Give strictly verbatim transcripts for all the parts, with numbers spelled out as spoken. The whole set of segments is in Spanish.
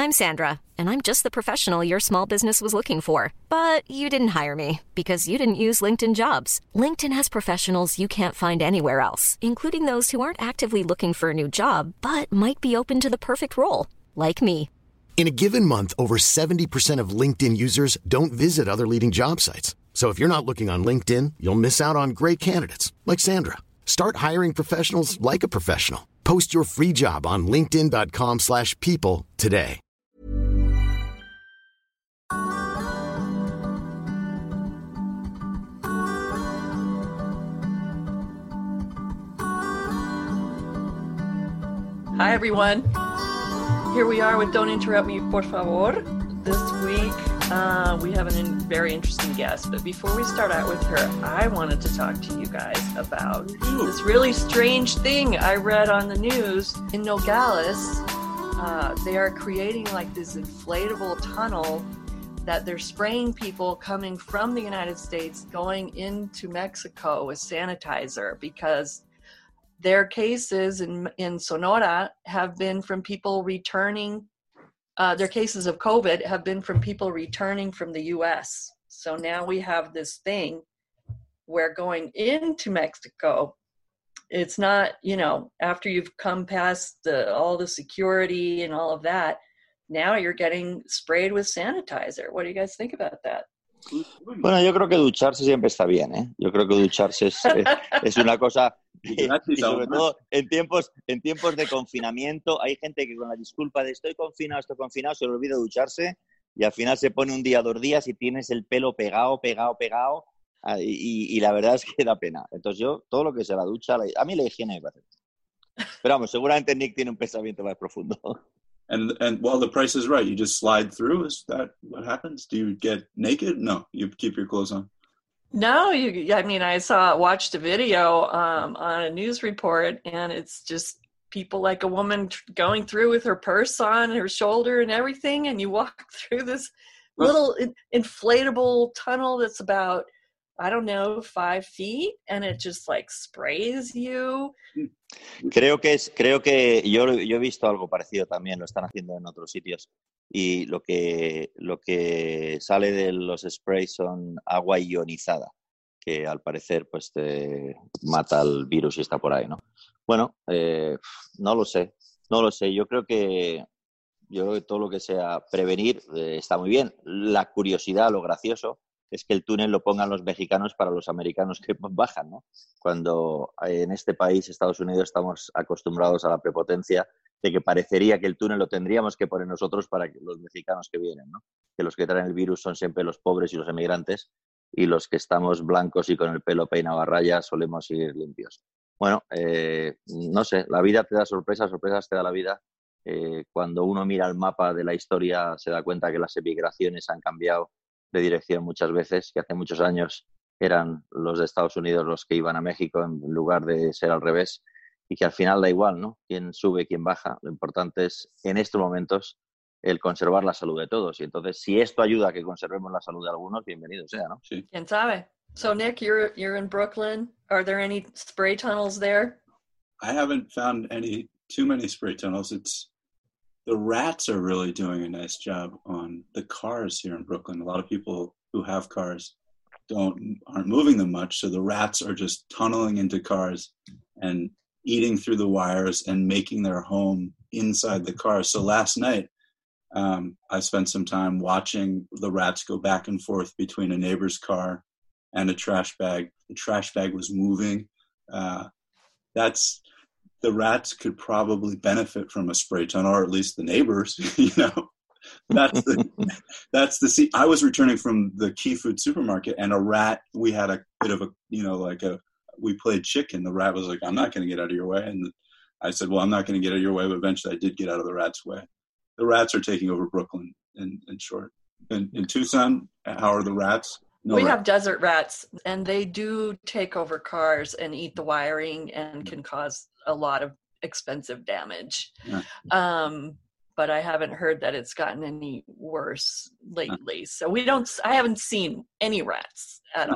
I'm Sandra, and I'm just the professional your small business was looking for. But you didn't hire me because you didn't use LinkedIn Jobs. LinkedIn has professionals you can't find anywhere else, including those who aren't actively looking for a new job, but might be open to the perfect role, like me. In a given month, over seventy percent of LinkedIn users don't visit other leading job sites. So if you're not looking on LinkedIn, you'll miss out on great candidates like Sandra. Start hiring professionals like a professional. Post your free job on linkedin.com slash people today. Hi, everyone. Here we are with Don't Interrupt Me, Por Favor. This week, uh, we have a in- very interesting guest. But before we start out with her, I wanted to talk to you guys about this really strange thing I read on the news. In Nogales, uh, they are creating like this inflatable tunnel that they're spraying people coming from the United States going into Mexico with sanitizer, because their cases in, in Sonora have been from people returning, uh, their cases of COVID have been from people returning from the U S. So now we have this thing where going into Mexico, it's not, you know, after you've come past the, all the security and all of that, now you're getting sprayed with sanitizer. What do you guys think about that? Bueno, yo creo que ducharse siempre está bien, ¿eh? Yo creo que ducharse es, es, es una cosa que, y sobre todo en tiempos, en tiempos de confinamiento hay gente que con la disculpa de estoy confinado, estoy confinado, se le olvida ducharse y al final se pone un día, dos días y tienes el pelo pegado, pegado, pegado y, y la verdad es que da pena. Entonces yo, todo lo que sea la ducha, la, a mí la higiene me parece. Pero vamos, seguramente Nick tiene un pensamiento más profundo. And and well, the price is right. You just slide through. Is that what happens? Do you get naked? No, you keep your clothes on. No, you. I mean, I saw watched a video um, on a news report, and it's just people like a woman going through with her purse on her shoulder and everything, and you walk through this little in, inflatable tunnel that's about, I don't know, five feet, and it just like sprays you. Creo que es, creo que yo, yo he visto algo parecido también, lo están haciendo en otros sitios y lo que, lo que sale de los sprays son agua ionizada, que al parecer pues te mata el virus y está por ahí, ¿no? Bueno, eh, no lo sé, no lo sé. Yo creo que yo creo que todo lo que sea prevenir eh, está muy bien. La curiosidad, lo gracioso, es que el túnel lo pongan los mexicanos para los americanos que bajan, ¿no? Cuando en este país, Estados Unidos, estamos acostumbrados a la prepotencia de que parecería que el túnel lo tendríamos que poner nosotros para que los mexicanos que vienen, ¿no? Que los que traen el virus son siempre los pobres y los emigrantes y los que estamos blancos y con el pelo peinado a rayas solemos ir limpios. Bueno, eh, no sé, la vida te da sorpresas, sorpresas te da la vida. Eh, cuando uno mira el mapa de la historia se da cuenta que las emigraciones han cambiado de dirección muchas veces, que hace muchos años eran los de Estados Unidos los que iban a México en lugar de ser al revés y que al final da igual, ¿no? Quién sube, quién baja. Lo importante es en estos momentos el conservar la salud de todos y entonces si esto ayuda a que conservemos la salud de algunos, bienvenido sea, ¿no? Sí. ¿Quién sabe? So Nick, you're you're in Brooklyn. Are there any spray tunnels there? I haven't found any too many spray tunnels. It's the rats are really doing a nice job on the cars here in Brooklyn. A lot of people who have cars don't aren't moving them much, so the rats are just tunneling into cars and eating through the wires and making their home inside the car. So last night, um, I spent some time watching the rats go back and forth between a neighbor's car and a trash bag. The trash bag was moving. Uh, that's the rats could probably benefit from a spray tunnel, or at least the neighbors, you know. That's the, that's the, see, I was returning from the Key Food supermarket and a rat, we had a bit of a, you know, like a, we played chicken. The rat was like, I'm not going to get out of your way. And I said, well, I'm not going to get out of your way. But eventually I did get out of the rat's way. The rats are taking over Brooklyn in, in short. In, in Tucson, how are the rats? No we rats. have desert rats, and they do take over cars and eat the wiring and can cause a lot of expensive damage. Yeah. Um, but I haven't heard that it's gotten any worse lately. So we don't, I haven't seen any rats at all.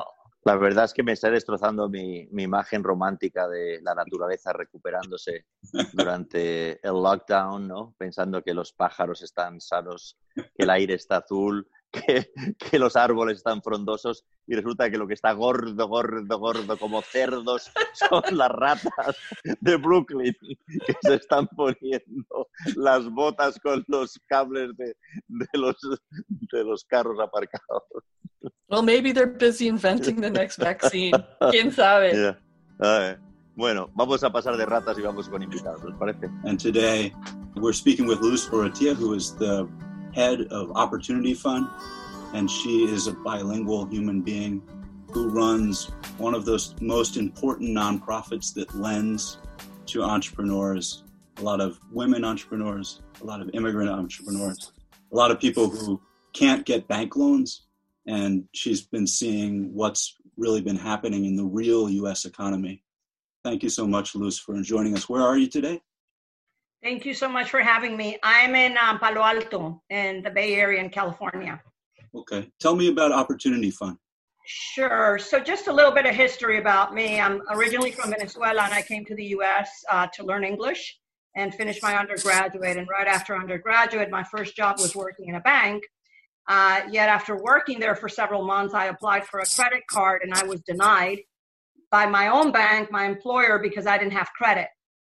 La verdad es que me está destrozando mi, mi imagen romántica de la naturaleza recuperándose durante el lockdown, ¿no? Pensando que los pájaros están sanos, que el aire está azul, que, que los árboles están frondosos y resulta que lo que está gordo, gordo, gordo, como cerdos, son las ratas de Brooklyn que se están poniendo las botas con los cables de, de, los, de los carros aparcados. Well, maybe they're busy inventing the next vaccine. ¿Quién sabe? Yeah. Uh, bueno, vamos a pasar de ratas y vamos con invitados, ¿les parece? And today we're speaking with Luz Urrutia, who is the head of Opportunity Fund, and she is a bilingual human being who runs one of those most important nonprofits that lends to entrepreneurs, a lot of women entrepreneurs, a lot of immigrant entrepreneurs, a lot of people who can't get bank loans. And she's been seeing what's really been happening in the real U S economy. Thank you so much, Luz, for joining us. Where are you today? Thank you so much for having me. I'm in um, Palo Alto in the Bay Area in California. Okay. Tell me about Opportunity Fund. Sure. So just a little bit of history about me. I'm originally from Venezuela, and I came to the U S uh, to learn English and finish my undergraduate. And right after undergraduate, my first job was working in a bank. Uh, yet after working there for several months, I applied for a credit card and I was denied by my own bank, my employer, because I didn't have credit.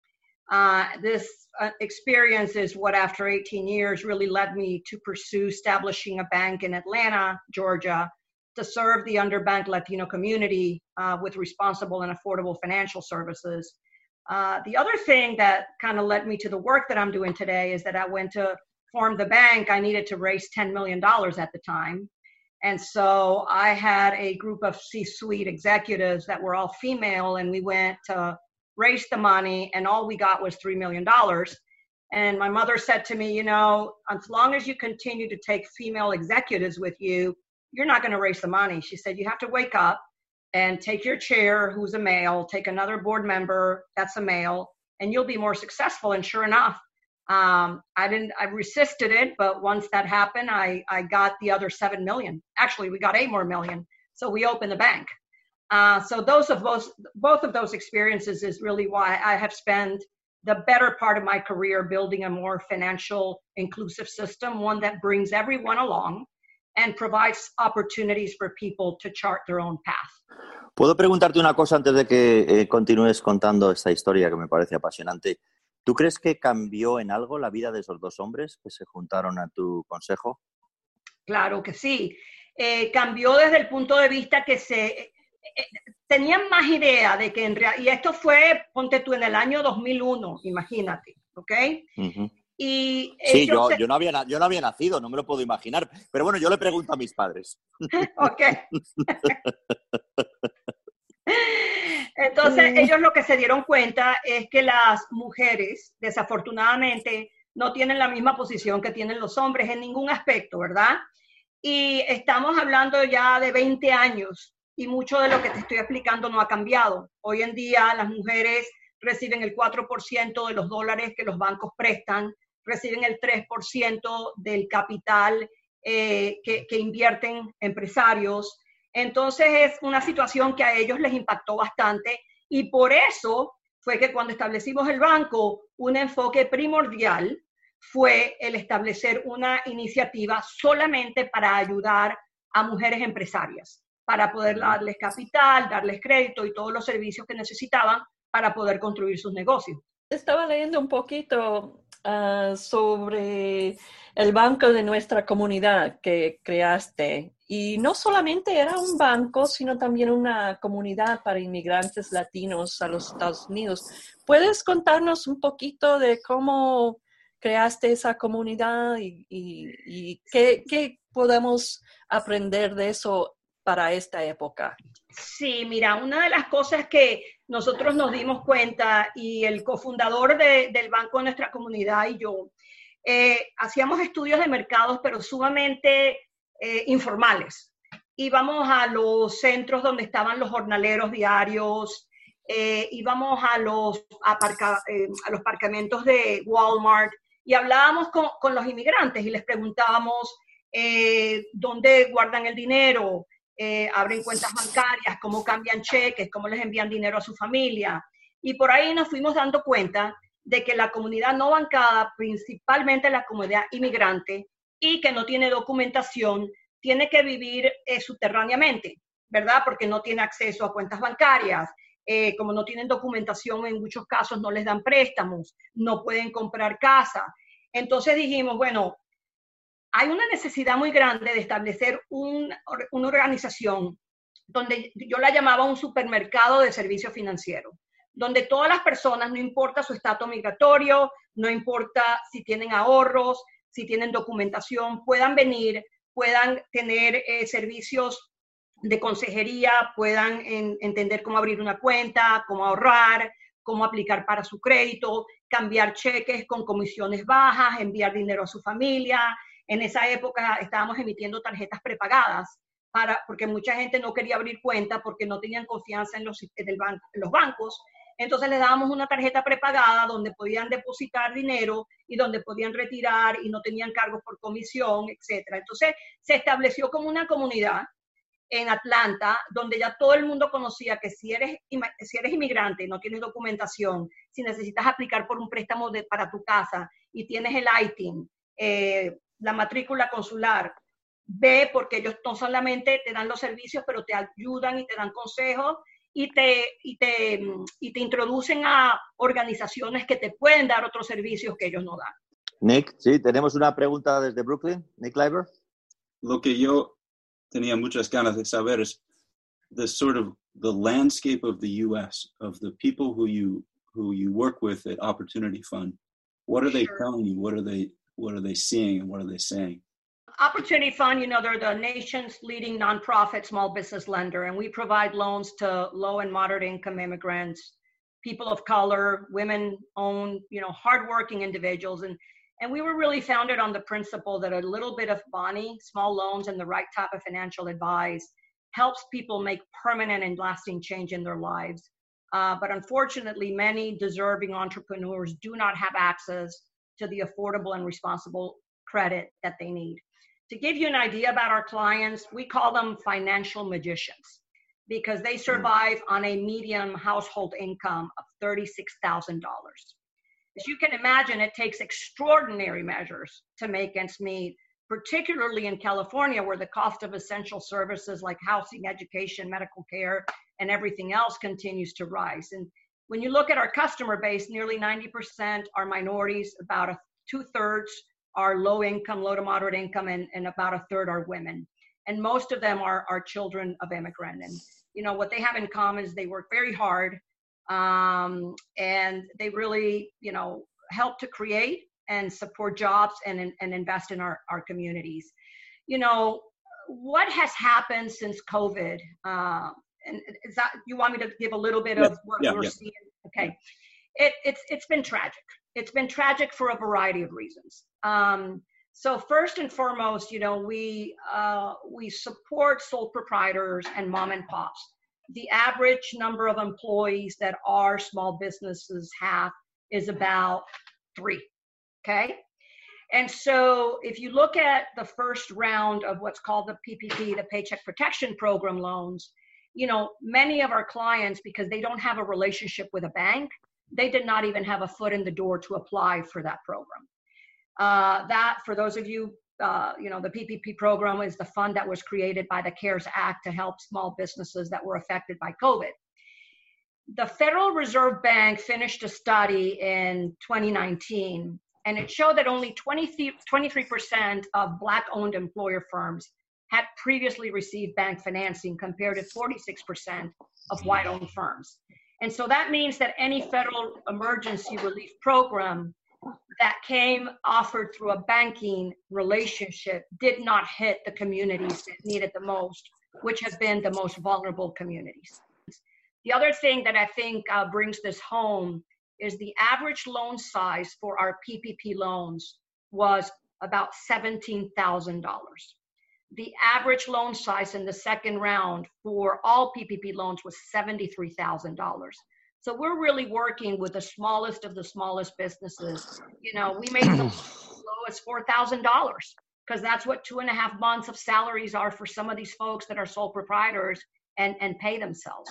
Uh, this uh, experience is what, after eighteen years, really led me to pursue establishing a bank in Atlanta, Georgia, to serve the underbanked Latino community uh, with responsible and affordable financial services. Uh, the other thing that kind of led me to the work that I'm doing today is that I went to form the bank. I needed to raise ten million dollars at the time. And so I had a group of C-suite executives that were all female, and we went to raise the money, and all we got was three million dollars. And my mother said to me, you know, as long as you continue to take female executives with you, you're not going to raise the money. She said, you have to wake up and take your chair, who's a male, take another board member, that's a male, and you'll be more successful. And sure enough, um, I didn't, I resisted it, but once that happened, I, I got the other seven million. Actually, we got eight more million. So we opened the bank. Uh, so those of those, both of those experiences is really why I have spent the better part of my career building a more financial inclusive system, one that brings everyone along and provides opportunities for people to chart their own path. ¿Puedo preguntarte una cosa antes de que eh, continúes contando esta historia que me parece apasionante? ¿Tú crees que cambió en algo la vida de esos dos hombres que se juntaron a tu consejo? Claro que sí. Eh, cambió desde el punto de vista que se eh, eh, tenían más idea de que en realidad, y esto fue, ponte tú, en el año dos mil uno, imagínate, ¿ok? Uh-huh. Y sí, yo, se... yo, no había, yo no había nacido, no me lo puedo imaginar. Pero bueno, yo le pregunto a mis padres. Ok. Entonces, ellos lo que se dieron cuenta es que las mujeres, desafortunadamente, no tienen la misma posición que tienen los hombres en ningún aspecto, ¿verdad? Y estamos hablando ya de veinte años y mucho de lo que te estoy explicando no ha cambiado. Hoy en día las mujeres reciben el cuatro por ciento de los dólares que los bancos prestan, reciben el tres por ciento del capital eh, que, que invierten empresarios. Entonces es una situación que a ellos les impactó bastante y por eso fue que cuando establecimos el banco, un enfoque primordial fue el establecer una iniciativa solamente para ayudar a mujeres empresarias, para poder darles capital, darles crédito y todos los servicios que necesitaban para poder construir sus negocios. Estaba leyendo un poquito uh, sobre el banco de nuestra comunidad que creaste. Y no solamente era un banco, sino también una comunidad para inmigrantes latinos a los Estados Unidos. ¿Puedes contarnos un poquito de cómo creaste esa comunidad y, y, y qué, qué podemos aprender de eso para esta época? Sí, mira, una de las cosas que nosotros nos dimos cuenta y el cofundador de, del banco de nuestra comunidad y yo, eh, hacíamos estudios de mercados, pero sumamente eh, informales. Íbamos a los centros donde estaban los jornaleros diarios, eh, íbamos a los, aparca, eh, a los aparcamientos de Walmart y hablábamos con, con los inmigrantes y les preguntábamos eh, dónde guardan el dinero, eh, abren cuentas bancarias, cómo cambian cheques, cómo les envían dinero a su familia. Y por ahí nos fuimos dando cuenta de que la comunidad no bancada, principalmente la comunidad inmigrante y que no tiene documentación, tiene que vivir eh, subterráneamente, ¿verdad? Porque no tiene acceso a cuentas bancarias. Eh, como no tienen documentación, en muchos casos no les dan préstamos, no pueden comprar casa. Entonces dijimos, bueno, hay una necesidad muy grande de establecer un, una organización donde yo la llamaba un supermercado de servicios financieros, donde todas las personas, no importa su estatus migratorio, no importa si tienen ahorros, si tienen documentación, puedan venir, puedan tener eh, servicios de consejería, puedan en, entender cómo abrir una cuenta, cómo ahorrar, cómo aplicar para su crédito, cambiar cheques con comisiones bajas, enviar dinero a su familia. En esa época estábamos emitiendo tarjetas prepagadas para, porque mucha gente no quería abrir cuenta porque no tenían confianza en los, en el ban- en los bancos. Entonces les dábamos una tarjeta prepagada donde podían depositar dinero y donde podían retirar y no tenían cargos por comisión, etcétera. Entonces se estableció como una comunidad en Atlanta, donde ya todo el mundo conocía que si eres, si eres inmigrante, no tienes documentación, si necesitas aplicar por un préstamo de, para tu casa y tienes el I T I N, eh, la matrícula consular, ve, porque ellos no solamente te dan los servicios, pero te ayudan y te dan consejos y te, y te, y te introducen a organizaciones que te pueden dar otros servicios que ellos no dan. Nick, sí, tenemos una pregunta desde Brooklyn. Nick Leiber. Lo que yo tenía muchas ganas de saber es the sort of the landscape of the U S, of the people who you who you work with at Opportunity Fund. What are they Sure. telling you? What are they what are they seeing and what are they saying? Opportunity Fund, you know, they're the nation's leading nonprofit small business lender, and we provide loans to low and moderate income immigrants, people of color, women-owned, you know, hardworking individuals. And And we were really founded on the principle that a little bit of money, small loans, and the right type of financial advice helps people make permanent and lasting change in their lives. Uh, but unfortunately, many deserving entrepreneurs do not have access to the affordable and responsible credit that they need. To give you an idea about our clients, we call them financial magicians because they survive on a median household income of thirty-six thousand dollars. As you can imagine, it takes extraordinary measures to make ends meet, particularly in California, where the cost of essential services like housing, education, medical care, and everything else continues to rise. And when you look at our customer base, nearly ninety percent are minorities, about a, two-thirds are low income, low to moderate income, and, and about a third are women. And most of them are, are children of immigrants. And you know what they have in common is they work very hard, um, and they really, you know, help to create and support jobs and, and invest in our, our communities. You know, what has happened since COVID? Uh, and is that, you want me to give a little bit yeah, of what yeah, we're yeah. seeing? Okay. It, it's, it's been tragic. It's been tragic for a variety of reasons. Um, so first and foremost, you know, we, uh, we support sole proprietors and mom and pops. The average number of employees that our small businesses have is about three, okay? And so if you look at the first round of what's called the P P P, the Paycheck Protection Program loans, you know, many of our clients, because they don't have a relationship with a bank, they did not even have a foot in the door to apply for that program. Uh, that, for those of you, uh, you know, the P P P program is the fund that was created by the CARES Act to help small businesses that were affected by COVID. The Federal Reserve Bank finished a study in twenty nineteen, and it showed that only twenty-three percent of Black-owned employer firms had previously received bank financing compared to forty-six percent of white-owned firms. And so that means that any federal emergency relief program that came offered through a banking relationship did not hit the communities that need it the most, which have been the most vulnerable communities. The other thing that I think uh, brings this home is the average loan size for our P P P loans was about seventeen thousand dollars. The average loan size in the second round for all P P P loans was seventy-three thousand dollars. So we're really working with the smallest of the smallest businesses. You know, we made them as low as four thousand dollars. because that's what two and a half months of salaries are for some of these folks that are sole proprietors and, and pay themselves.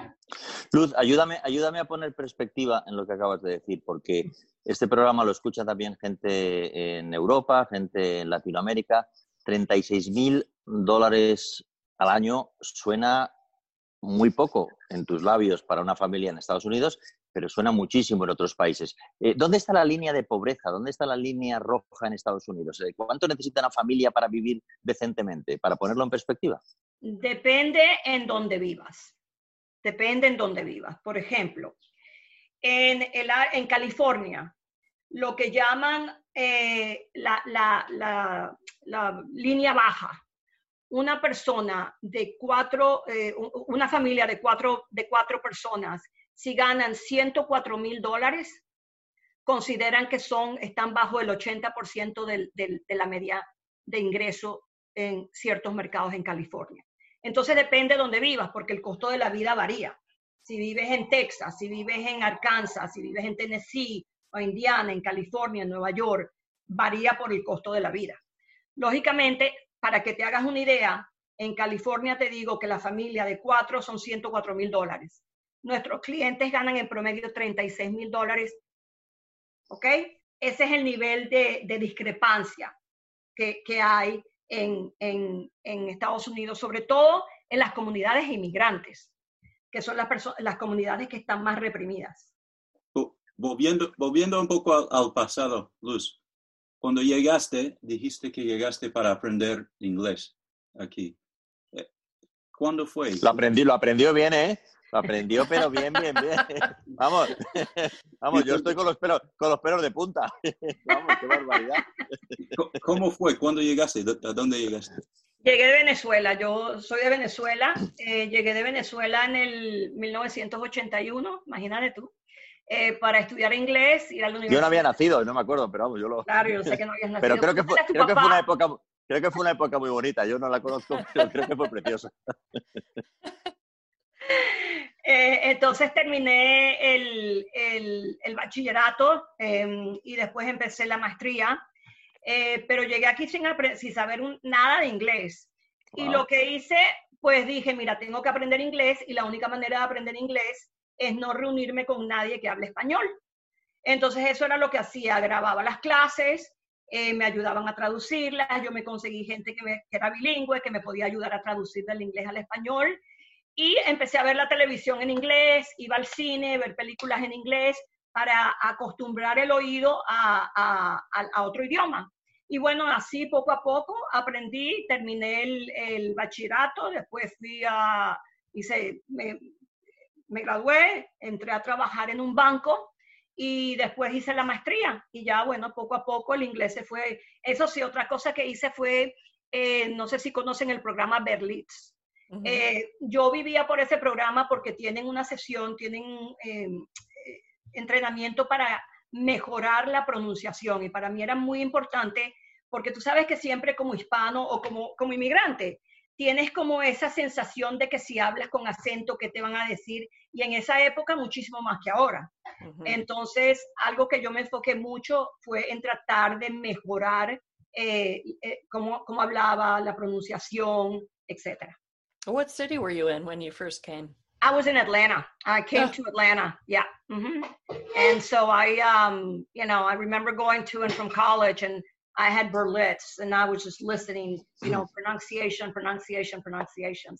Luz, ayúdame, ayúdame a poner perspectiva en lo que acabas de decir, porque este programa lo escucha también gente en Europa, gente en Latinoamérica. treinta y seis mil dólares al año suena muy poco en tus labios para una familia en Estados Unidos, pero suena muchísimo en otros países. Eh, ¿Dónde está la línea de pobreza? ¿Dónde está la línea roja en Estados Unidos? Eh, ¿Cuánto necesita una familia para vivir decentemente? Para ponerlo en perspectiva. Depende en dónde vivas. Depende en dónde vivas. Por ejemplo, en, el, en California, lo que llaman eh, la, la, la, la línea baja, una persona de cuatro, eh, una familia de cuatro, de cuatro personas, si ganan ciento cuatro mil dólares, consideran que son, están bajo el ochenta por ciento del, del, de la media de ingreso en ciertos mercados en California. Entonces depende de dónde vivas, porque el costo de la vida varía. Si vives en Texas, si vives en Arkansas, si vives en Tennessee, o Indiana, en California, en Nueva York, varía por el costo de la vida. Lógicamente, para que te hagas una idea, en California te digo que la familia de cuatro son ciento cuatro mil dólares. Nuestros clientes ganan en promedio treinta y seis mil dólares. ¿Ok? Ese es el nivel de, de discrepancia que, que hay en, en, en Estados Unidos, sobre todo en las comunidades inmigrantes, que son las, las comunidades que están más reprimidas. Volviendo, volviendo un poco al, al pasado, Luz, cuando llegaste, dijiste que llegaste para aprender inglés aquí. ¿Cuándo fue? Lo aprendí, lo aprendió bien, ¿eh? Lo aprendió, pero bien, bien, bien. Vamos, vamos, yo estoy con los pelos, con los pelos de punta. Vamos, qué barbaridad. ¿Cómo fue? ¿Cuándo llegaste? ¿A dónde llegaste? Llegué de Venezuela, yo soy de Venezuela. Eh, llegué de Venezuela en el mil novecientos ochenta y uno, imagínate tú. Eh, para estudiar inglés, ir a la universidad. Yo no había nacido, no me acuerdo, pero vamos, yo lo... Claro, yo sé que no habías nacido. Pero creo que fue, creo que fue una época, creo que fue una época muy bonita. Yo no la conozco, pero creo que fue preciosa. Eh, entonces terminé el, el, el bachillerato eh, y después empecé la maestría, eh, pero llegué aquí sin, sin saber un, nada de inglés. Wow. Y lo que hice, pues dije, mira, tengo que aprender inglés y la única manera de aprender inglés es no reunirme con nadie que hable español. Entonces eso era lo que hacía, grababa las clases, eh, me ayudaban a traducirlas, yo me conseguí gente que, me, que era bilingüe, que me podía ayudar a traducir del inglés al español, y empecé a ver la televisión en inglés, iba al cine, ver películas en inglés, para acostumbrar el oído a, a, a, a otro idioma. Y bueno, así poco a poco aprendí, terminé el, el bachillerato, después fui a, hice... Me, Me gradué, entré a trabajar en un banco y después hice la maestría. Y ya, bueno, poco a poco el inglés se fue. Eso sí, otra cosa que hice fue, eh, no sé si conocen el programa Berlitz. Uh-huh. eh, yo vivía por ese programa porque tienen una sesión, tienen eh, entrenamiento para mejorar la pronunciación. Y para mí era muy importante porque tú sabes que siempre como hispano o como, como inmigrante, tienes como esa sensación de que si hablas con acento, ¿qué te van a decir? Y en esa época muchísimo más que ahora. Uh-huh. Entonces, algo que yo me enfoqué mucho fue en tratar de mejorar eh, eh, cómo, cómo hablaba, la pronunciación, etcétera. What city were you in when you first came? I was in Atlanta. I came oh. to Atlanta, yeah. Mm-hmm. And so I, um, you know, I remember going to and from college, and I had Berlitz, and I was just listening, you know, pronunciation, pronunciation, pronunciation.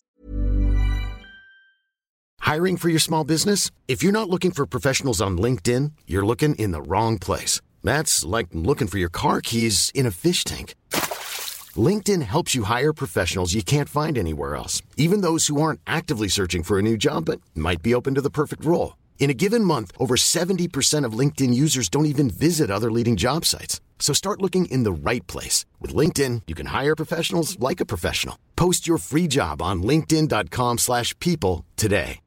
Hiring for your small business? If you're not looking for professionals on LinkedIn, you're looking in the wrong place. That's like looking for your car keys in a fish tank. LinkedIn helps you hire professionals you can't find anywhere else, even those who aren't actively searching for a new job but might be open to the perfect role. In a given month, over seventy percent of LinkedIn users don't even visit other leading job sites. So start looking in the right place. With LinkedIn, you can hire professionals like a professional. Post your free job on linkedin.com slash people today.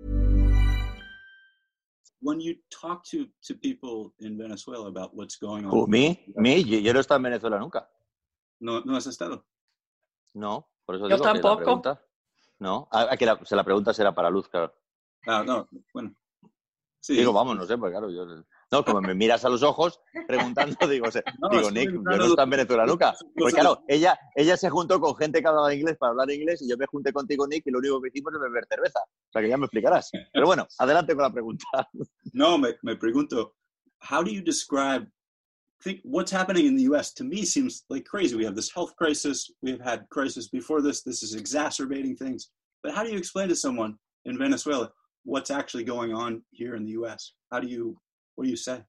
When you talk to, to people in Venezuela about what's going on... Oh, ¿Me? ¿Me? Yo, yo no he estado en Venezuela nunca. ¿No, no has estado? No, por eso yo digo tampoco. Que la pregunta... No, a, que la, se la pregunta será para Luz, claro. Ah, no, bueno. Sí. Digo, vamos, no sé, pues claro, yo... No, como me miras a los ojos preguntando, digo, se, No, digo estoy Nick, yo hablando no de- está en Venezuela nunca. Porque Cosas- claro, ella, ella se juntó con gente que hablaba inglés para hablar inglés y yo me junté contigo, Nick, y lo único que hicimos es beber cerveza. O sea, que ya me explicarás. Pero bueno, adelante con la pregunta. No, me, me pregunto, how do you describe, think what's happening in the U S to me seems like crazy. We have this health crisis. We've had crisis before this. This is exacerbating things. But how do you explain to someone in Venezuela what's actually going on here in the U S? How do you, what do you say?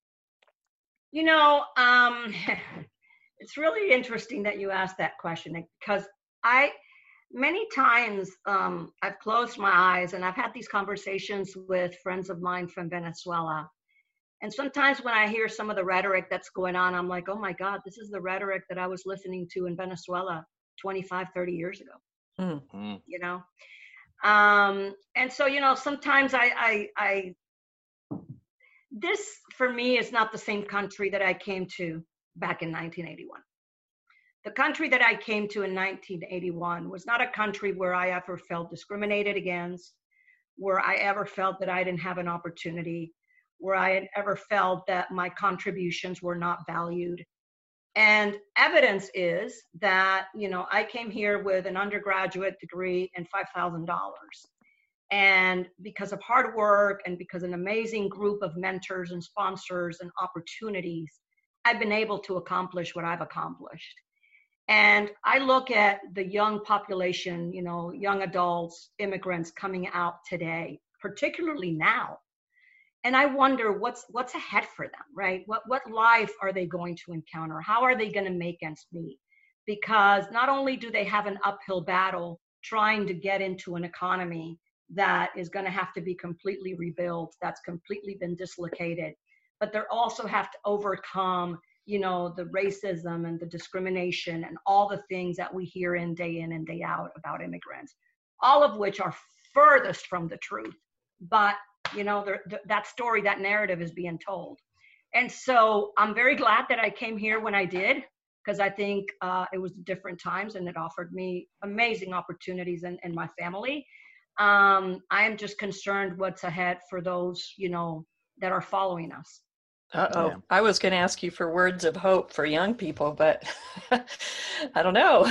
You know, um, it's really interesting that you asked that question because I, many times um, I've closed my eyes and I've had these conversations with friends of mine from Venezuela. And sometimes when I hear some of the rhetoric that's going on, I'm like, oh my God, this is the rhetoric that I was listening to in Venezuela twenty-five, thirty years ago, Mm. you know? Um, and so, you know, sometimes I, I, I, this for me is not the same country that I came to back in nineteen eighty-one. The country that I came to in nineteen eighty-one was not a country where I ever felt discriminated against, where I ever felt that I didn't have an opportunity, where I had ever felt that my contributions were not valued. And evidence is that, you know, I came here with an undergraduate degree and five thousand dollars. And because of hard work and because an amazing group of mentors and sponsors and opportunities, I've been able to accomplish what I've accomplished. And I look at the young population, you know, young adults, immigrants coming out today, particularly now. And I wonder what's what's ahead for them, right? What what life are they going to encounter? How are they going to make ends meet? Because not only do they have an uphill battle trying to get into an economy that is going to have to be completely rebuilt, that's completely been dislocated, but they also have to overcome, you know, the racism and the discrimination and all the things that we hear in day in and day out about immigrants, all of which are furthest from the truth. But you know, the, the, that story, that narrative is being told. And so I'm very glad that I came here when I did, because I think uh, it was different times and it offered me amazing opportunities and, and my family. Um, I am just concerned what's ahead for those, you know, that are following us. Uh-oh. Yeah. I was going to ask you for words of hope for young people, but I don't know.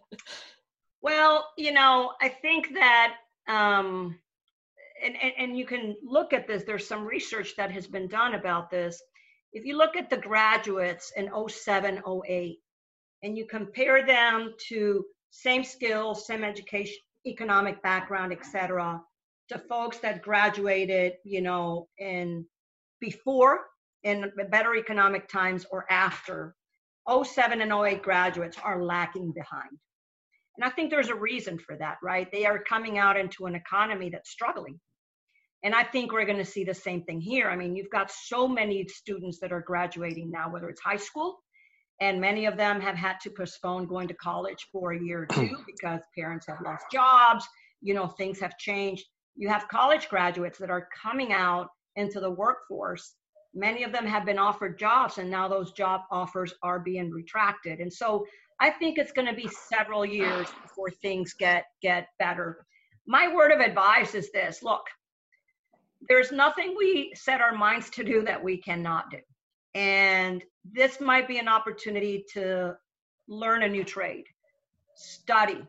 Well, you know, I think that, um, And, and, and you can look at this, there's some research that has been done about this. If you look at the graduates in oh seven, oh eight, and you compare them to same skills, same education, economic background, et cetera, to folks that graduated, you know, in before, in better economic times or after, oh seven and oh eight graduates are lacking behind. And I think there's a reason for that, right? They are coming out into an economy that's struggling. And I think we're going to see the same thing here. I mean, you've got so many students that are graduating now, whether it's high school, and many of them have had to postpone going to college for a year or two because parents have lost jobs, you know, things have changed. You have college graduates that are coming out into the workforce. Many of them have been offered jobs, and now those job offers are being retracted. And so I think it's going to be several years before things get, get better. My word of advice is this: look, there's nothing we set our minds to do that we cannot do. And this might be an opportunity to learn a new trade, study,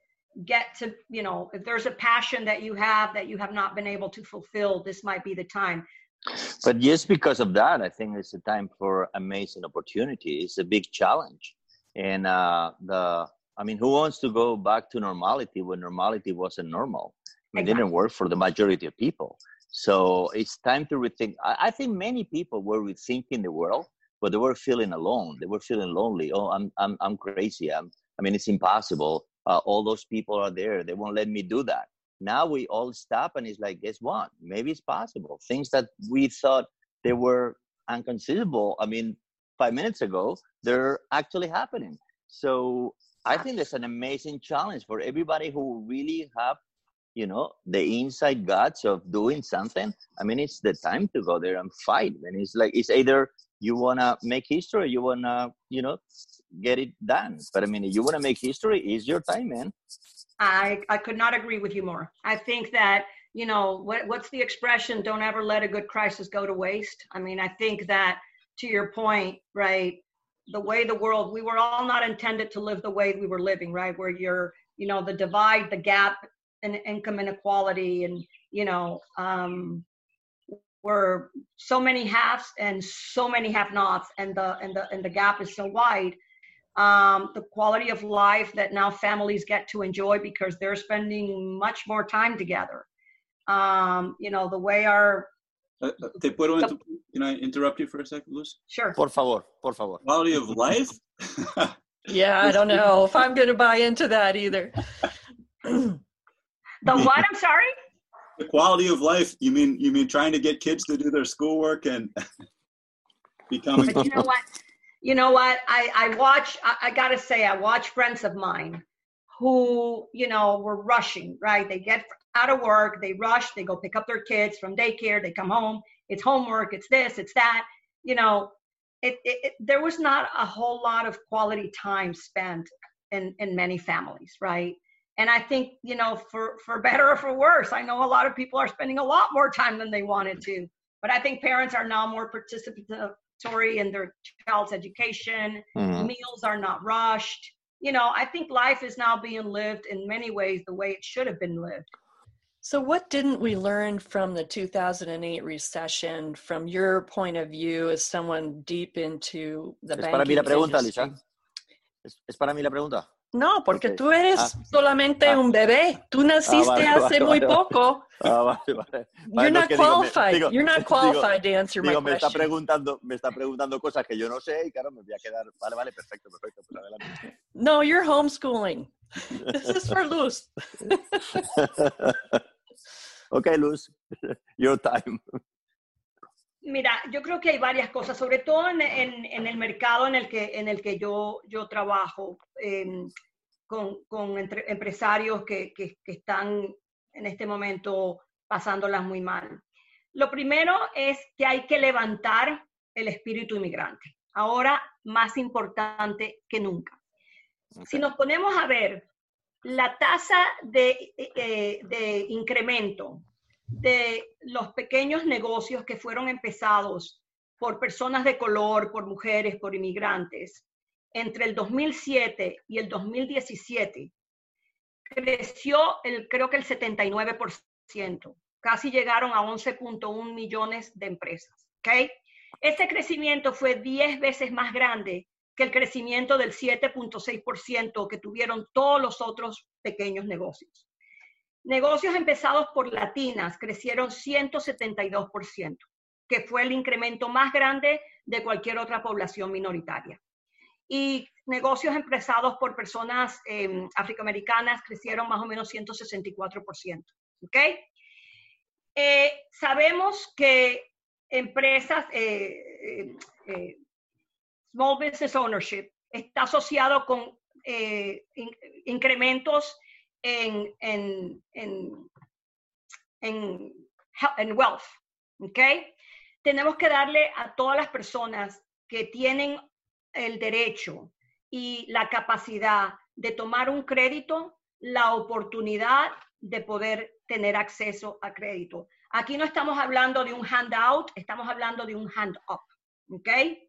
get to, you know, if there's a passion that you have that you have not been able to fulfill, this might be the time. But just because of that, I think it's a time for amazing opportunity. It's a big challenge. And uh, the, I mean, who wants to go back to normality when normality wasn't normal? I mean, it didn't work for the majority of people. So it's time to rethink. I, I think many people were rethinking the world, but they were feeling alone. They were feeling lonely. Oh, I'm, I'm, I'm crazy. I'm, I mean, it's impossible. Uh, all those people are there. They won't let me do that. Now we all stop and it's like, guess what? Maybe it's possible. Things that we thought they were inconceivable, I mean, five minutes ago, they're actually happening. So I think there's an amazing challenge for everybody who really have, you know, the inside guts of doing something. I mean, it's the time to go there and fight. And it's like, it's either you want to make history or you want to, you know, get it done. But I mean, if you want to make history, it's your time, man. I, I could not agree with you more. I think that you know, what, what's the expression? Don't ever let a good crisis go to waste. I mean, I think that to your point, right, the way the world, we were all not intended to live the way we were living, right? Where you're, you know, the divide, the gap in income inequality, and, you know, um, were so many haves and so many have-nots, and the, and the, and the gap is so wide. Um, the quality of life that now families get to enjoy because they're spending much more time together. Um, you know, the way our... Uh, ¿Te puedo inter- Can I interrupt you for a second, Luz? Sure. Por favor, por favor. Quality of life? Yeah, I don't know if I'm going to buy into that either. The what? I'm sorry? The quality of life. You mean you mean trying to get kids to do their schoolwork and becoming... But you know what? You know what? I, I watch, I, I got to say, I watch friends of mine who, you know, were rushing, right? They get out of work, they rush, they go pick up their kids from daycare, they come home, it's homework, it's this, it's that. You know, it, it, it there was not a whole lot of quality time spent in, in many families, right? And I think, you know, for, for better or for worse, I know a lot of people are spending a lot more time than they wanted to, but I think parents are now more participatory in their child's education. Mm-hmm. Meals are not rushed. You know, I think life is now being lived in many ways the way it should have been lived. So what didn't we learn from the two thousand eight recession from your point of view as someone deep into the ¿Es banking para mí la pregunta, industry? Lisa? ¿Es, ¿Es para mí la pregunta? No, porque Okay. tú eres ah. solamente ah. un bebé. Tú naciste ah, vale, hace vale, muy vale, poco. Ah, vale, vale. You're Vale, no, not es que digo, qualified. me, digo, You're not qualified digo, to answer digo, my me está question. preguntando, me está preguntando cosas que yo no sé y claro, me voy a quedar. Vale, vale, perfecto, perfecto. Pues adelante. No, you're homeschooling. This is for Luz. Okay, Luz, your time. Mira, yo creo que hay varias cosas, sobre todo en, en, en el mercado en el que, en el que yo, yo trabajo, eh, con, con entre, empresarios que, que, que están en este momento pasándolas muy mal. Lo primero es que hay que levantar el espíritu inmigrante, ahora más importante que nunca. Okay. Si nos ponemos a ver la tasa de, eh, de incremento de los pequeños negocios que fueron empezados por personas de color, por mujeres, por inmigrantes, entre el dos mil siete y el dos mil diecisiete, creció el, creo que el setenta y nueve por ciento. Casi llegaron a once punto uno millones de empresas. ¿Okay? Este crecimiento fue diez veces más grande que el crecimiento del siete punto seis por ciento que tuvieron todos los otros pequeños negocios. Negocios empezados por latinas crecieron ciento setenta y dos por ciento, que fue el incremento más grande de cualquier otra población minoritaria. Y negocios empezados por personas eh, afroamericanas crecieron más o menos ciento sesenta y cuatro por ciento. ¿Okay? Eh, sabemos que empresas, eh, eh, eh, small business ownership, está asociado con eh, in, incrementos en, en, en, en, en wealth. ¿Okay? Tenemos que darle a todas las personas que tienen el derecho y la capacidad de tomar un crédito, la oportunidad de poder tener acceso a crédito. Aquí no estamos hablando de un handout, estamos hablando de un hand up, ¿ok?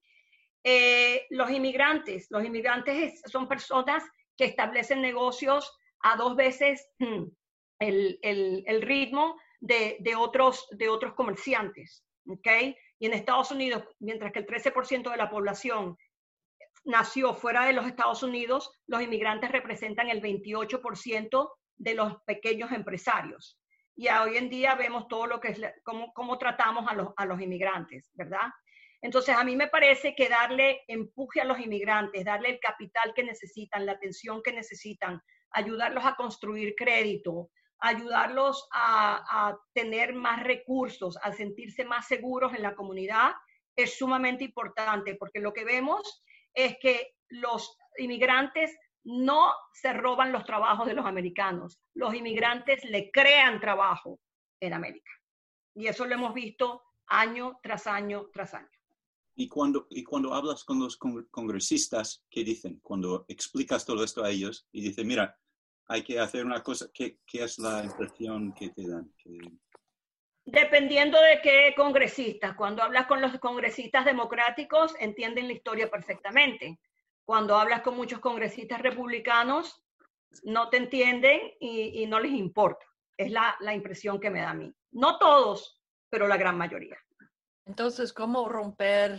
Eh, los inmigrantes, los inmigrantes son personas que establecen negocios a dos veces el, el, el ritmo de, de, otros, de otros comerciantes, ¿ok? Y en Estados Unidos, mientras que el trece por ciento de la población nació fuera de los Estados Unidos, los inmigrantes representan el veintiocho por ciento de los pequeños empresarios. Y hoy en día vemos todo lo que es, cómo, cómo tratamos a los, a los inmigrantes, ¿verdad? Entonces, a mí me parece que darle empuje a los inmigrantes, darle el capital que necesitan, la atención que necesitan, ayudarlos a construir crédito, ayudarlos a, a tener más recursos, a sentirse más seguros en la comunidad, es sumamente importante, porque lo que vemos es que los inmigrantes no se roban los trabajos de los americanos. Los inmigrantes le crean trabajo en América. Y eso lo hemos visto año tras año tras año. Y cuando, y cuando hablas con los congresistas, ¿qué dicen? Cuando explicas todo esto a ellos y dicen, mira, hay que hacer una cosa. ¿Qué, qué es la impresión que te dan? Que... Dependiendo de qué congresistas. Cuando hablas con los congresistas democráticos, entienden la historia perfectamente. Cuando hablas con muchos congresistas republicanos, no te entienden y, y no les importa. Es la, la impresión que me da a mí. No todos, pero la gran mayoría. Entonces, ¿cómo romper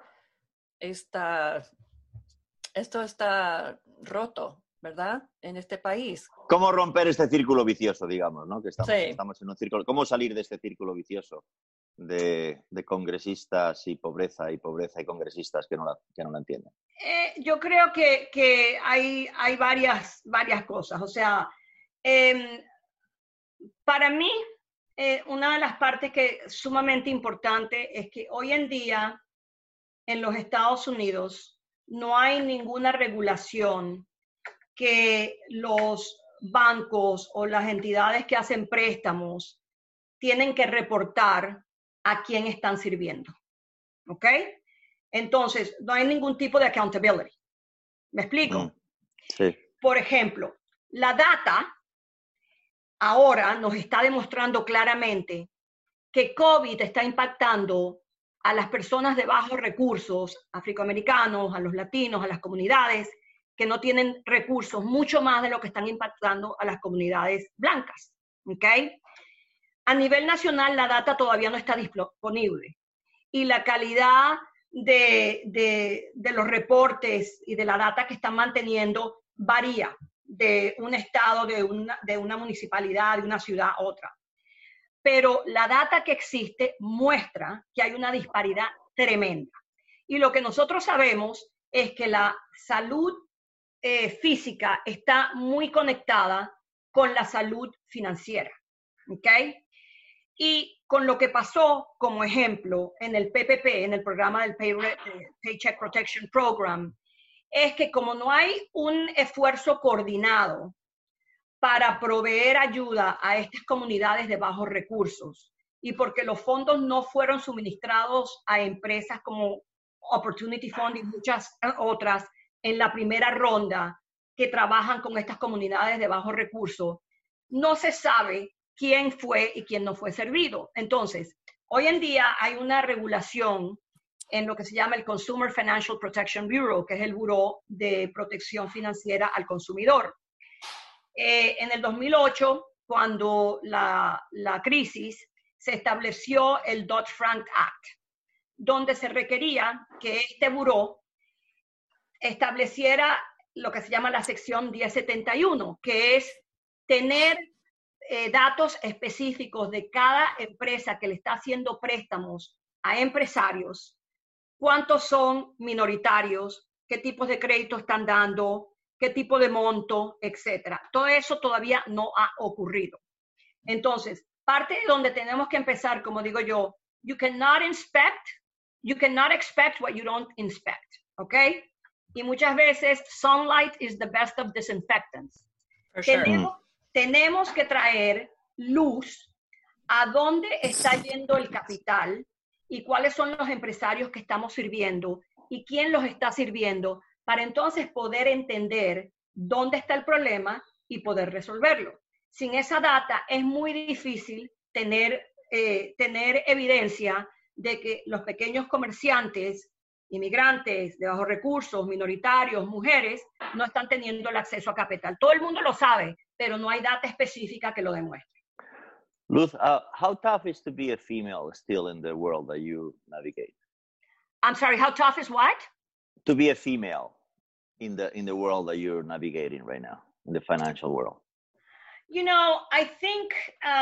esta... Esto está roto, ¿verdad? En este país. ¿Cómo romper este círculo vicioso, digamos, ¿no? Que estamos, Sí. estamos en un círculo. ¿Cómo salir de este círculo vicioso de, de congresistas y pobreza y pobreza y congresistas que no la, que no la entienden? Eh, yo creo que, que hay, hay varias, varias cosas. O sea, eh, para mí, eh, una de las partes que es sumamente importante es que hoy en día en los Estados Unidos no hay ninguna regulación que los bancos o las entidades que hacen préstamos tienen que reportar a quién están sirviendo. ¿Ok? Entonces, no hay ningún tipo de accountability. ¿Me explico? Mm, sí. Por ejemplo, la data ahora nos está demostrando claramente que COVID está impactando a las personas de bajos recursos, afroamericanos, a los latinos, a las comunidades que no tienen recursos, mucho más de lo que están impactando a las comunidades blancas. ¿Ok? A nivel nacional, la data todavía no está disponible y la calidad de, de, de los reportes y de la data que están manteniendo varía de un estado, de una, de una municipalidad, de una ciudad a otra. Pero la data que existe muestra que hay una disparidad tremenda. Y lo que nosotros sabemos es que la salud eh, física está muy conectada con la salud financiera. ¿Ok? Y con lo que pasó, como ejemplo, en el P P P, en el programa del Pay, Paycheck Protection Program, es que como no hay un esfuerzo coordinado para proveer ayuda a estas comunidades de bajos recursos y porque los fondos no fueron suministrados a empresas como Opportunity Fund y muchas otras en la primera ronda que trabajan con estas comunidades de bajos recursos, no se sabe quién fue y quién no fue servido. Entonces, hoy en día hay una regulación en lo que se llama el Consumer Financial Protection Bureau, que es el Buró de Protección Financiera al Consumidor. Eh, en el dos mil ocho, cuando la, la crisis, se estableció el Dodd-Frank Act, donde se requería que este buró estableciera lo que se llama la sección diez setenta y uno, que es tener eh, datos específicos de cada empresa que le está haciendo préstamos a empresarios, cuántos son minoritarios, qué tipos de crédito están dando, qué tipo de monto, etcétera. Todo eso todavía no ha ocurrido. Entonces, parte de donde tenemos que empezar, como digo yo, you cannot inspect, you cannot expect what you don't inspect, ¿ok? Y muchas veces, sunlight is the best of disinfectants. For sure. Tenemos, tenemos que traer luz a dónde está yendo el capital y cuáles son los empresarios que estamos sirviendo y quién los está sirviendo, para entonces poder entender dónde está el problema y poder resolverlo. Sin esa data es muy difícil tener, eh, tener evidencia de que los pequeños comerciantes, inmigrantes de bajos recursos, minoritarios, mujeres, no están teniendo el acceso a capital. Todo el mundo lo sabe, pero no hay data específica que lo demuestre. Luz, uh, how tough is to be a female still in the world that you navigate? I'm sorry, how tough is what? To be a female in the in the world that you're navigating right now, in the financial world? You know, I think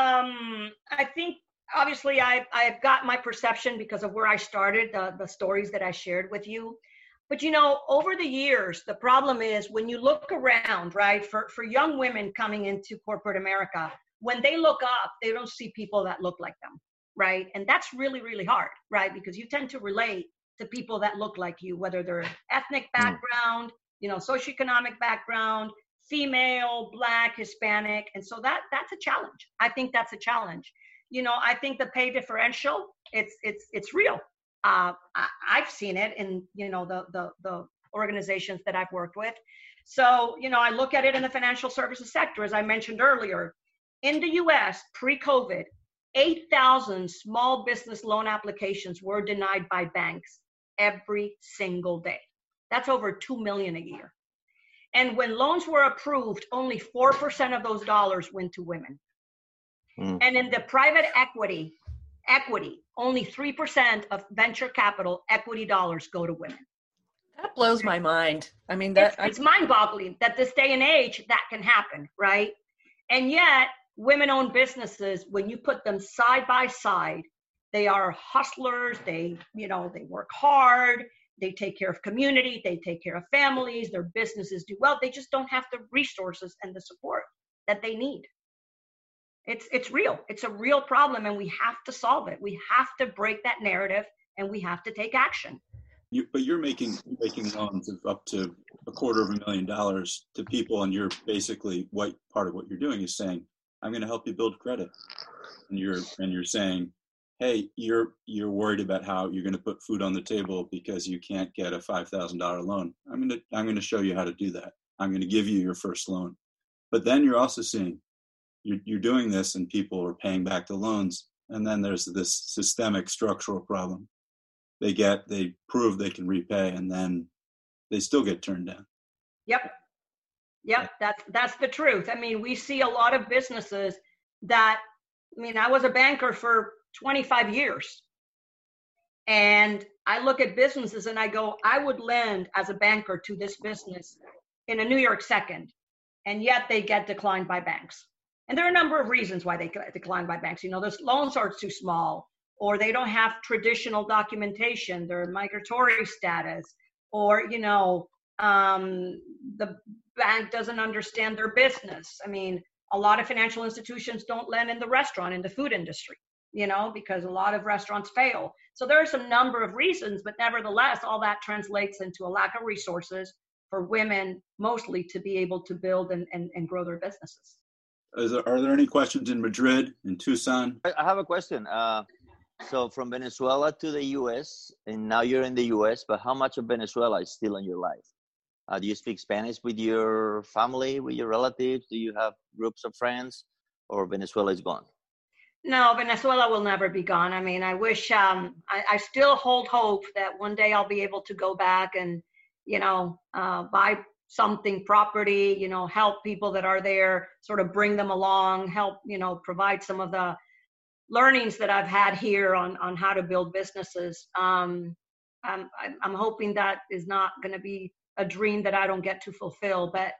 um, I think obviously I I've got my perception because of where I started, the the stories that I shared with you. But you know, over the years, the problem is when you look around, right, for for young women coming into corporate America, when they look up, they don't see people that look like them, right? And that's really really hard, right? Because you tend to relate to people that look like you, whether they're ethnic background, you know, socioeconomic background, female, Black, Hispanic. And so that that's a challenge. I think that's a challenge. You know, I think the pay differential, it's it's it's real. Uh, I, I've seen it in, you know, the, the, the organizations that I've worked with. So, you know, I look at it in the financial services sector, as I mentioned earlier. In the U S, pre-COVID, eight thousand small business loan applications were denied by banks every single day. That's over two million a year. And when loans were approved, only four percent of those dollars went to women. Mm. And in the private equity, equity, only three percent of venture capital equity dollars go to women. That blows my mind. I mean, that it's, I, it's mind-boggling that this day and age that can happen, right? And yet, women-owned businesses, when you put them side by side, they are hustlers. They, you know, they work hard. They take care of community. They take care of families. Their businesses do well. They just don't have the resources and the support that they need. It's it's real. It's a real problem, and we have to solve it. We have to break that narrative, and we have to take action. You, but you're making making loans of up to a quarter of a million dollars to people, and you're basically what part of what you're doing is saying, "I'm going to help you build credit," and you're and you're saying, "Hey, you're you're worried about how you're going to put food on the table because you can't get a five thousand dollar loan. I'm going to I'm going to show you how to do that. I'm going to give you your first loan." But then you're also saying, you're, you're doing this, and people are paying back the loans, and then there's this systemic structural problem. They get, they prove they can repay, and then they still get turned down. Yep. Yep. That's, that's the truth. I mean, we see a lot of businesses that, I mean, I was a banker for twenty-five years. And I look at businesses and I go, I would lend as a banker to this business in a New York second. And yet they get declined by banks. And there are a number of reasons why they get declined by banks. You know, those loans are too small, or they don't have traditional documentation, their migratory status, or, you know, um, the bank doesn't understand their business. I mean, a lot of financial institutions don't lend in the restaurant, in the food industry, you know, because a lot of restaurants fail. So there are some number of reasons, but nevertheless, all that translates into a lack of resources for women, mostly, to be able to build and, and, and grow their businesses. Is there, are there any questions in Madrid, in Tucson? I have a question. Uh, So from Venezuela to the U S, and now you're in the U S, but how much of Venezuela is still in your life? Uh, do you speak Spanish with your family, with your relatives? Do you have groups of friends, or Venezuela is gone? No, Venezuela will never be gone. I mean, I wish, um, I, I still hold hope that one day I'll be able to go back and, you know, uh, buy something, property, you know, help people that are there, sort of bring them along, help, you know, provide some of the learnings that I've had here on, on how to build businesses. Um, I'm, I'm hoping that is not going to be a dream that I don't get to fulfill. But,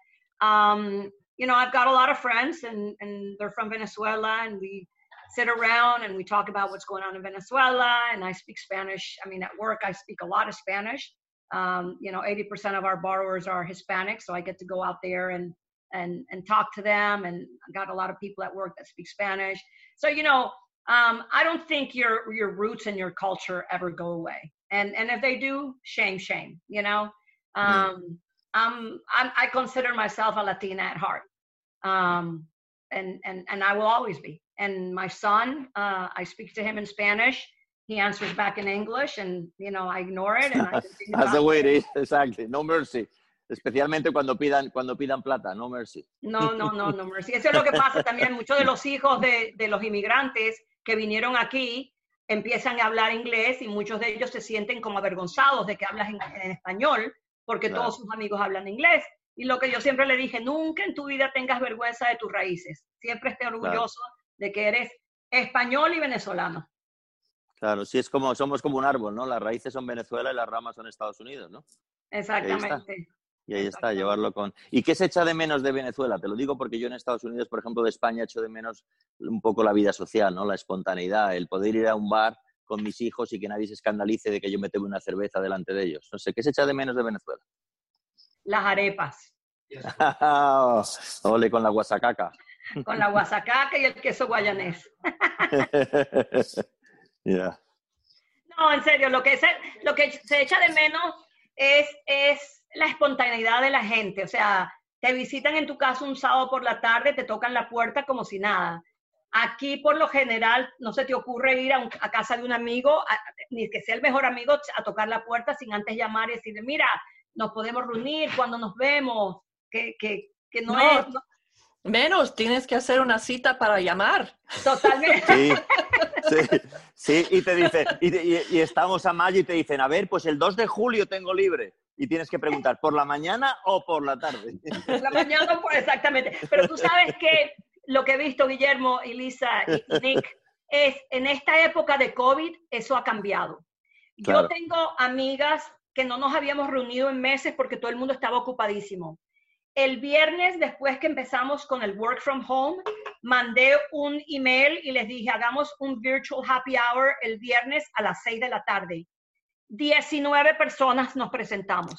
um, you know, I've got a lot of friends, and, and they're from Venezuela, and we sit around and we talk about what's going on in Venezuela, and I speak Spanish. I mean, at work, I speak a lot of Spanish. Um, you know, eighty percent of our borrowers are Hispanic, so I get to go out there and, and, and talk to them. And I got a lot of people at work that speak Spanish. So, you know, Um, I don't think your your roots and your culture ever go away, and and if they do, shame, shame. You know, um, mm. I'm, I'm I consider myself a Latina at heart, um, and and and I will always be. And my son, uh, I speak to him in Spanish. He answers back in English, and you know I ignore it. And I That's the way it is. Exactly. No mercy. Especialmente cuando pidan, cuando pidan plata, no mercy. No, no, no, no mercy. Eso es lo que pasa también. Muchos de los hijos de, de los inmigrantes que vinieron aquí empiezan a hablar inglés, y muchos de ellos se sienten como avergonzados de que hablas en, en español, porque claro, todos sus amigos hablan inglés. Y lo que yo siempre le dije, nunca en tu vida tengas vergüenza de tus raíces. Siempre esté orgulloso claro, de que eres español y venezolano. Claro, sí, es como, somos como un árbol, ¿no? Las raíces son Venezuela y las ramas son Estados Unidos, ¿no? Exactamente. Y ahí está, llevarlo con... ¿Y qué se echa de menos de Venezuela? Te lo digo porque yo en Estados Unidos, por ejemplo, de España, echo de menos un poco la vida social, ¿no? La espontaneidad, el poder ir a un bar con mis hijos y que nadie se escandalice de que yo me tome una cerveza delante de ellos. No sé, ¿qué se echa de menos de Venezuela? Las arepas. Ole, con la guasacaca. Con la guasacaca y el queso guayanés. Yeah. No, en serio, lo que, se, lo que se echa de menos es... es la espontaneidad de la gente. O sea, te visitan en tu casa un sábado por la tarde, te tocan la puerta como si nada. Aquí, por lo general, no se te ocurre ir a, un, a casa de un amigo, a, ni que sea el mejor amigo, a tocar la puerta sin antes llamar y decirle, mira, nos podemos reunir, cuando nos vemos, que, que, que no, No. es... no- Menos, tienes que hacer una cita para llamar. Totalmente. Sí, sí, sí, y te dice, y, y- y estamos a mayo y te dicen, a ver, pues el dos de julio tengo libre. Y tienes que preguntar, ¿por la mañana o por la tarde? La mañana, pues, exactamente. Pero tú sabes que lo que he visto, Guillermo y Lisa y, y Nick, es en esta época de COVID, eso ha cambiado. Claro. Yo tengo amigas que no nos habíamos reunido en meses porque todo el mundo estaba ocupadísimo. El viernes, después que empezamos con el work from home, mandé un email y les dije, hagamos un virtual happy hour el viernes a las seis de la tarde. diecinueve personas nos presentamos.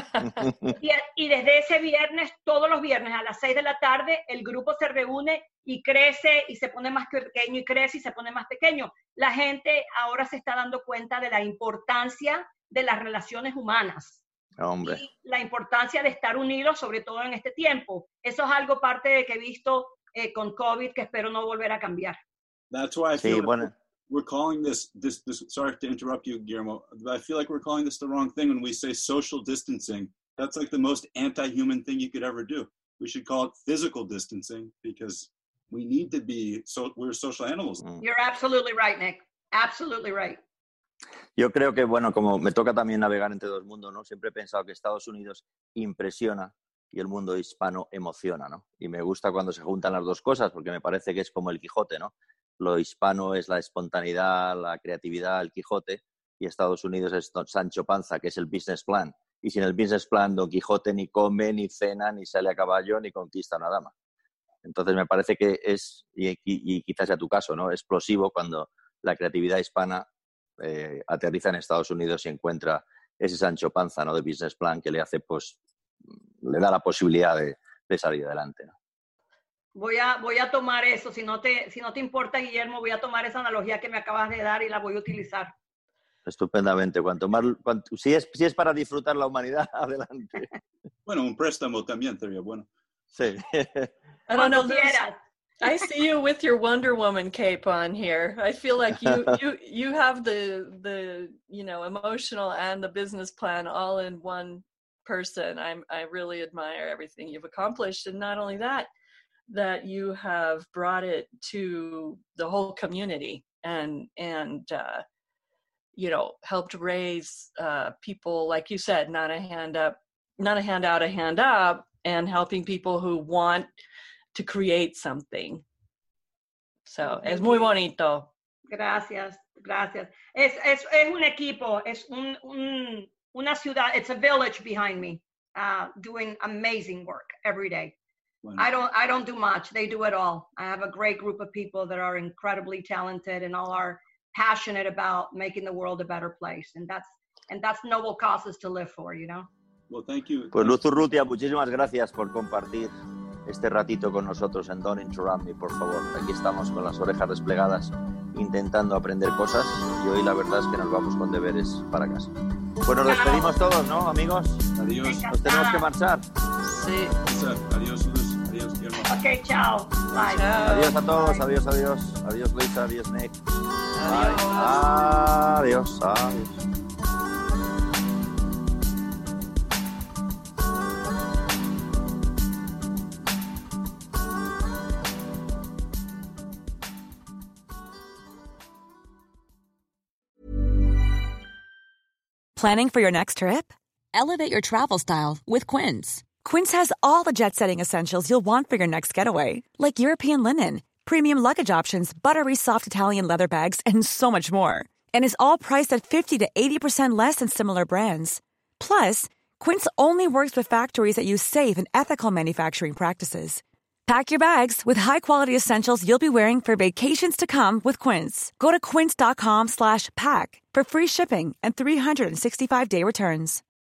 Y, y desde ese viernes, todos los viernes a las seis de la tarde, el grupo se reúne y crece y se pone más pequeño y crece y se pone más pequeño. La gente ahora se está dando cuenta de la importancia de las relaciones humanas. Hombre. Y la importancia de estar unidos, sobre todo en este tiempo. Eso es algo parte de que he visto eh, con COVID que espero no volver a cambiar. That's why I Sí, feel like bueno. we're calling this, this, this, sorry to interrupt you, Guillermo, but I feel like we're calling this the wrong thing when we say social distancing. That's like the most anti-human thing you could ever do. We should call it physical distancing because we need to be, so we're social animals. You're absolutely right, Nick. Absolutely right. Yo creo que, bueno, como me toca también navegar entre dos mundos, ¿no? Siempre he pensado que Estados Unidos impresiona y el mundo hispano emociona, ¿no? Y me gusta cuando se juntan las dos cosas porque me parece que es como el Quijote, ¿no? Lo hispano es la espontaneidad, la creatividad, el Quijote, y Estados Unidos es Don Sancho Panza, que es el business plan. Y sin el business plan, Don Quijote ni come, ni cena, ni sale a caballo, ni conquista a una dama. Entonces me parece que es, y, y, y quizás sea tu caso, ¿no? Explosivo cuando la creatividad hispana eh, aterriza en Estados Unidos y encuentra ese Sancho Panza, ¿no? De business plan que le hace, pues, le da la posibilidad de, de salir adelante, ¿no? Voy a, voy a tomar eso. Si no, te, si no te importa, Guillermo, voy a tomar esa analogía que me acabas de dar y la voy a utilizar. Estupendamente. Cuanto más, cuanto, si, es, si es para disfrutar la humanidad, adelante. Bueno, un préstamo también sería bueno. Sí. I don't know. Cuando there's- quieras. I see you with your Wonder Woman cape on here. I feel like you you you have the the you know emotional and the business plan all in one person. I'm I really admire everything you've accomplished, and not only that, that you have brought it to the whole community and and uh, you know helped raise uh, people, like you said, not a hand up, not a hand out, a hand up, and helping people who want to create something. So, es muy bonito. Gracias, gracias. Es, es, es un equipo, es un, un, una ciudad, it's a village behind me, uh, doing amazing work every day. Bueno. I don't, I don't do much, they do it all. I have a great group of people that are incredibly talented and all are passionate about making the world a better place. And that's, and that's noble causes to live for, you know? Well, thank you. Pues Luz Urrutia, muchísimas gracias por compartir este ratito con nosotros en Don't Interrupt Me, por favor. Aquí estamos con las orejas desplegadas intentando aprender cosas y hoy la verdad es que nos vamos con deberes para casa. Pues nos despedimos todos, ¿no, amigos? Adiós. Nos tenemos que marchar. Sí. Adiós, Luz. Adiós, Guillermo. Okay, chao. Bye. Chao. Adiós a todos, adiós, adiós. Adiós, Lisa, adiós, Nick. Adiós. Adiós, adiós. Planning for your next trip? Elevate your travel style with Quince. Quince has all the jet-setting essentials you'll want for your next getaway, like European linen, premium luggage options, buttery soft Italian leather bags, and so much more. And is all priced at fifty to eighty percent less than similar brands. Plus, Quince only works with factories that use safe and ethical manufacturing practices. Pack your bags with high-quality essentials you'll be wearing for vacations to come with Quince. Go to quince.com slash pack for free shipping and three sixty-five day returns.